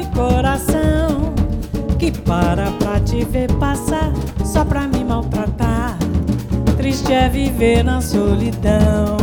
pobre coração que para pra te ver passar só pra me maltratar. Triste é viver na solidão.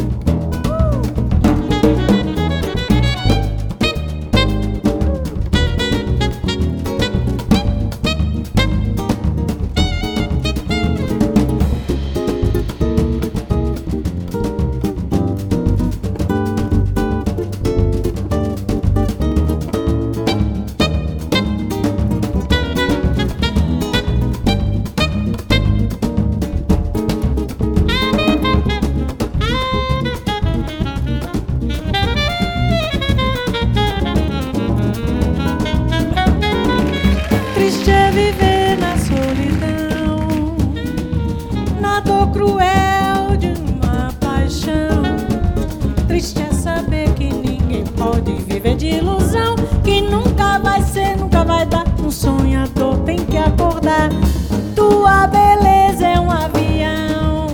Viver na solidão, na dor cruel de uma paixão. Triste é saber que ninguém pode viver de ilusão, que nunca vai ser, nunca vai dar. Um sonhador tem que acordar. Tua beleza é um avião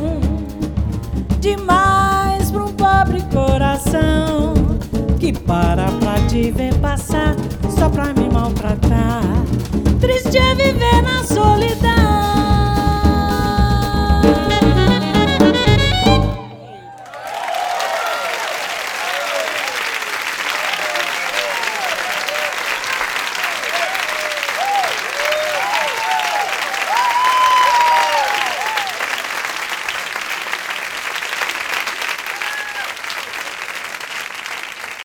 demais pra um pobre coração que para pra te ver passar só pra me maltratar. Triste é viver na solidão.